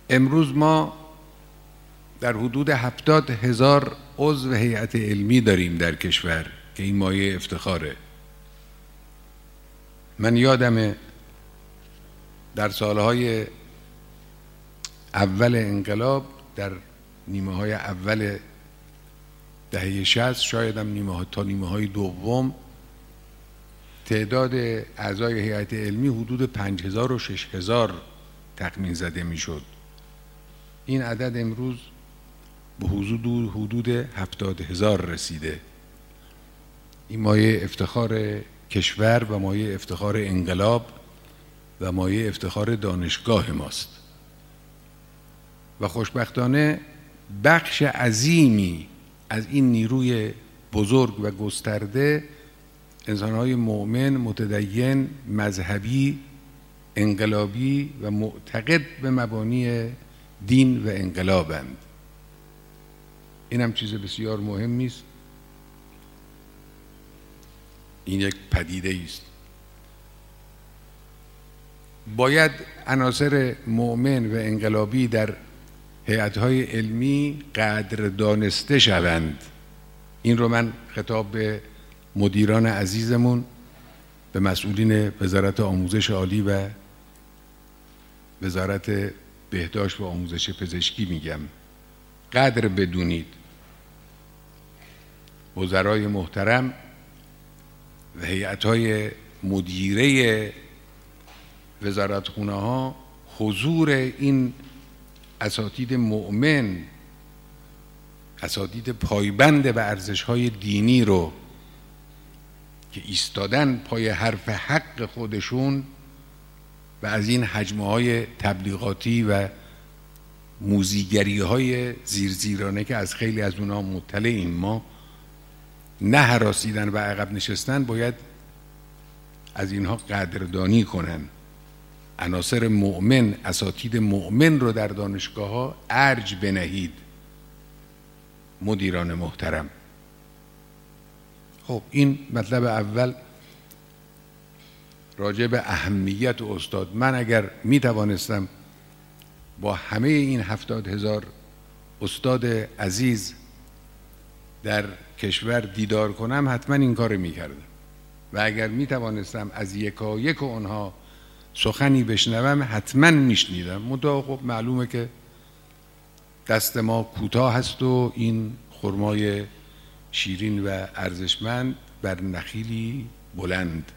امروز ما در حدود 70,000 عضو هیئت علمی داریم در کشور که این مایه افتخاره. من یادمه در سالهای اول انقلاب، در نیمه های اول دهه 60، شاید هم نیمه های دوم، تعداد اعضای هیئت علمی حدود 5,000 و 6,000 تخمین زده میشد. این عدد امروز به حدود 70,000 رسیده. این مایه افتخار کشور و مایه افتخار انقلاب و مایه افتخار دانشگاه ماست و خوشبختانه بخش عظیمی از این نیروی بزرگ و گسترده انسان‌های مؤمن، متدین، مذهبی، انقلابی و معتقد به مبانی دین و انقلابند. این هم چیز بسیار مهمی است. این یک پدیده است. باید عناصر مؤمن و انقلابی در هیئت‌های علمی قدر دانسته شوند. این رو من خطاب به مدیران عزیزمون، به مسئولین وزارت آموزش عالی و وزارت بهداشت و آموزش پزشکی میگم. قدر بدونید. وزرای محترم و هیئت‌های مدیره وزارتخونه ها حضور این اساتید مؤمن، اساتید پایبند به ارزش‌های دینی رو که ایستادن پای حرف حق خودشون و از این حجمه‌های تبلیغاتی و موذیگری‌های زیرزیرانه که از خیلی از اونها مطلعیم ما، نه هراسیدن و عقب نشستن، باید از اینها قدردانی کنن. عناصر مؤمن، اساتید مؤمن رو در دانشگاه‌ها ارج بنهید. مدیران محترم، خب این مطلب اول راجع به اهمیت استاد. من اگر می توانستم با همه این 70,000 استاد عزیز در کشور دیدار کنم، حتما این کار می کردم و اگر می توانستم از یکایک اونها سخنی بشنوم، حتما می شنیدم. منتها خب معلومه که دست ما کوتاه هست و این خرمای شیرین و ارزشمند بر نخیلی بلند.